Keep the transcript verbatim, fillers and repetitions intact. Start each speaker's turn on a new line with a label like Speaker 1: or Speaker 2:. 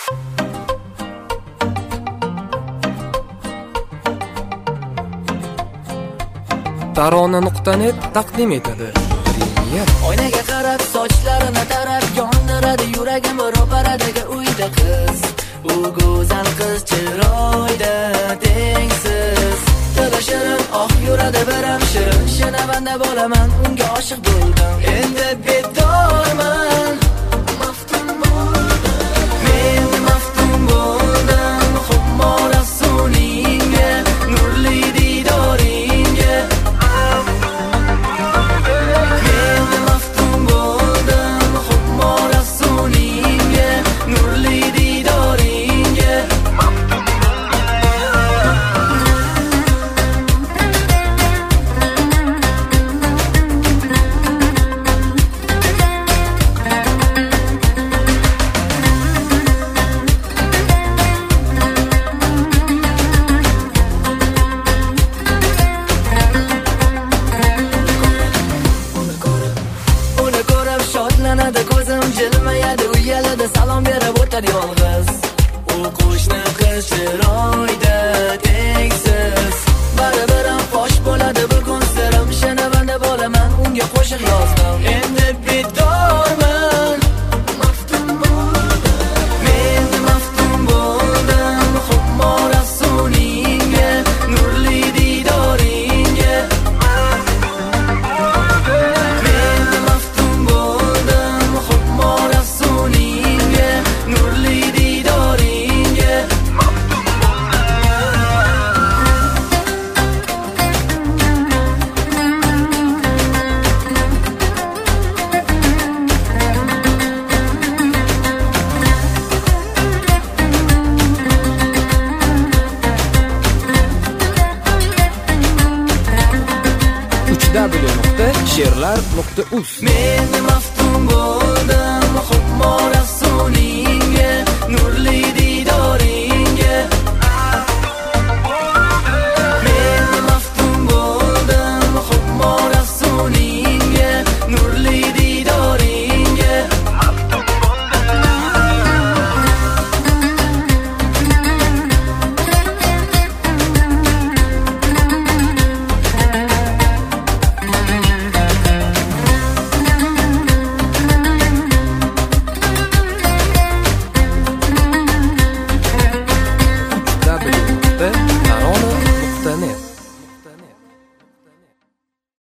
Speaker 1: Tarona nuqta net taqdim etadi.
Speaker 2: Oynaga qarab sochlarini tarab yondiradi yuragim ro'paradaga uyda qiz. U go'zal qiz chiroyda tengsiz. Tili shirin oh yuradi biram shirin shinavanda bo'laman unga oshiq bo'ldim. Endi bedorman maftun bo'ldim. Men maftun bo'ldim xumor afsuningga nurli didoringga. Ko'zim jilmayadi uyaladi salom berib o'tadi yolg'iz. U qo'shni qiz chiroyda tengsiz. Baribir ham fosh bo'ladi bugun sirim shinavanda bo'laman unga qo'shiq yozdim. Endi bedorman maftun bo'ldim. Men maftun bo'ldim xumor afsuningga nurli didoringga.
Speaker 1: w nuqta she'rlar nuqta uz
Speaker 2: Men maftun bo'ldim.